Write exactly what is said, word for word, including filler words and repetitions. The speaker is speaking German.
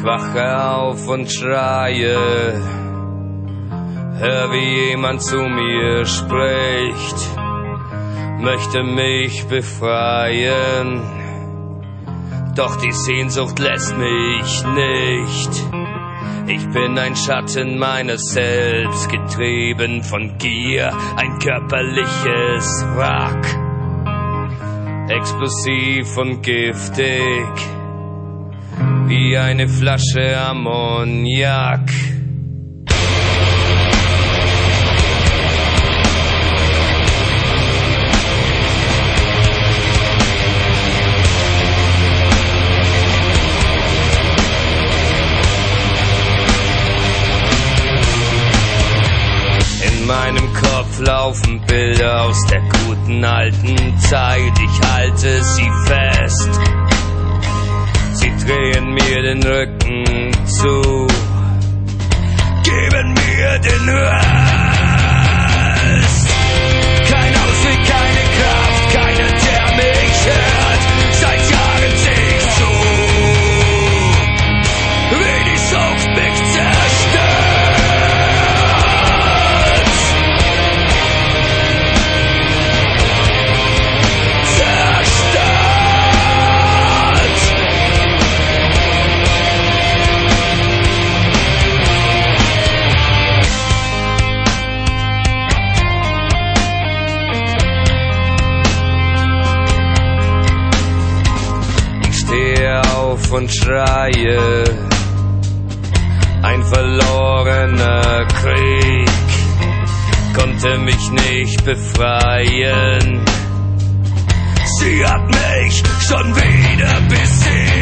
wache auf und schreie, hör wie jemand zu mir spricht, möchte mich befreien, doch die Sehnsucht lässt mich nicht. Ich bin ein Schatten meines Selbst, getrieben von Gier, ein körperliches Wrack, explosiv und giftig, wie eine Flasche Ammoniak. In meinem Kopf laufen Bilder aus der guten alten Zeit, ich halte sie fest. Sie drehen mir den Rücken zu, geben mir den Rest. Kein Ausweg, keine Kraft, keiner, der mich hört. Seit Jahren seh ich zu, wie die Sucht mich zerstört. Und schreie, ein verlorener Krieg konnte mich nicht befreien. Sie hat mich schon wieder besiegt.